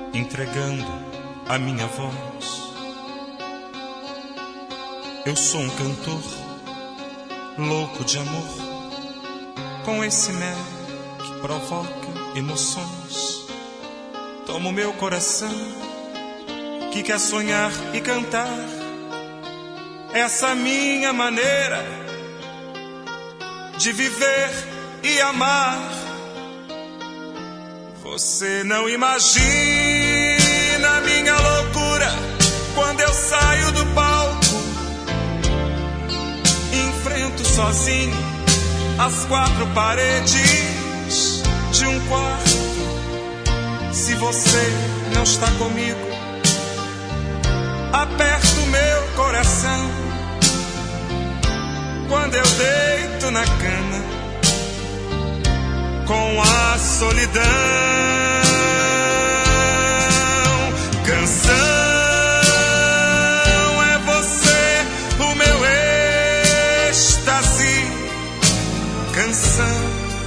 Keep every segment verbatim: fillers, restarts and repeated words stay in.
entregando a minha voz. Eu sou um cantor louco de amor, com esse mel que provoca emoções. Tomo meu coração que quer sonhar e cantar, essa minha maneira de viver e amar. Você não imagina a minha loucura quando eu saio do palco, enfrento sozinho as quatro paredes de um quarto. Se você não está comigo, aperto meu coração quando eu deito na cama com a solidão. Canção é você, o meu êxtase. Canção,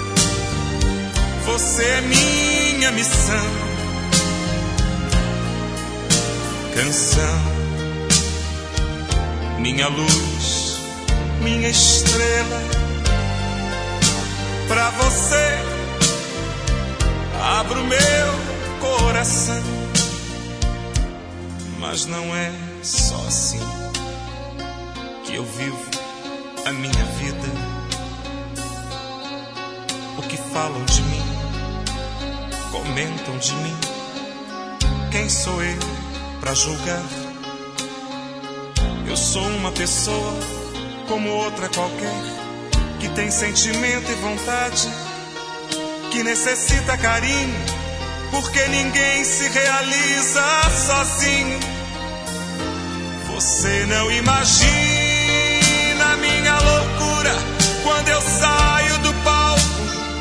você é minha missão. Canção, minha luz, minha estrela. Pra você abro meu coração. Mas não é só assim que eu vivo a minha vida. O que falam de mim, comentam de mim. Quem sou eu pra julgar? Eu sou uma pessoa como outra qualquer, que tem sentimento e vontade, que necessita carinho, porque ninguém se realiza sozinho. Você não imagina a minha loucura quando eu saio do palco,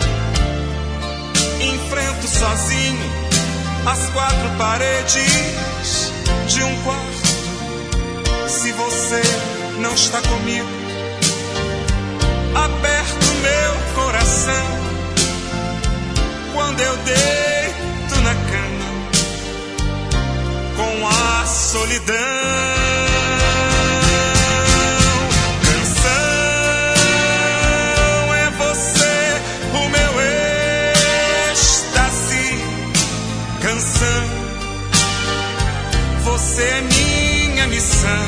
enfrento sozinho as quatro paredes de um quarto. Se você não está comigo, aperto meu coração quando eu deito na cama com a solidão. Canção é você, o meu êxtase. Canção, você é minha missão.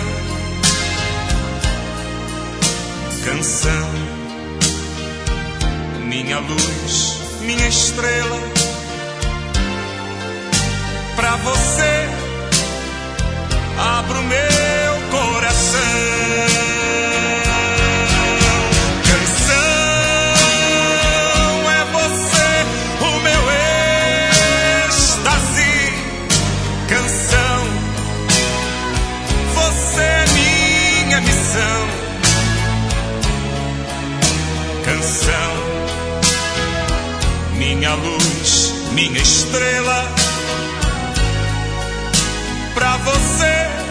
Canção, minha luz, minha estrela. Pra você abro meu coração. Canção é você, o meu êxtase. Canção, você é minha missão. Canção, minha luz, minha estrela. Pra você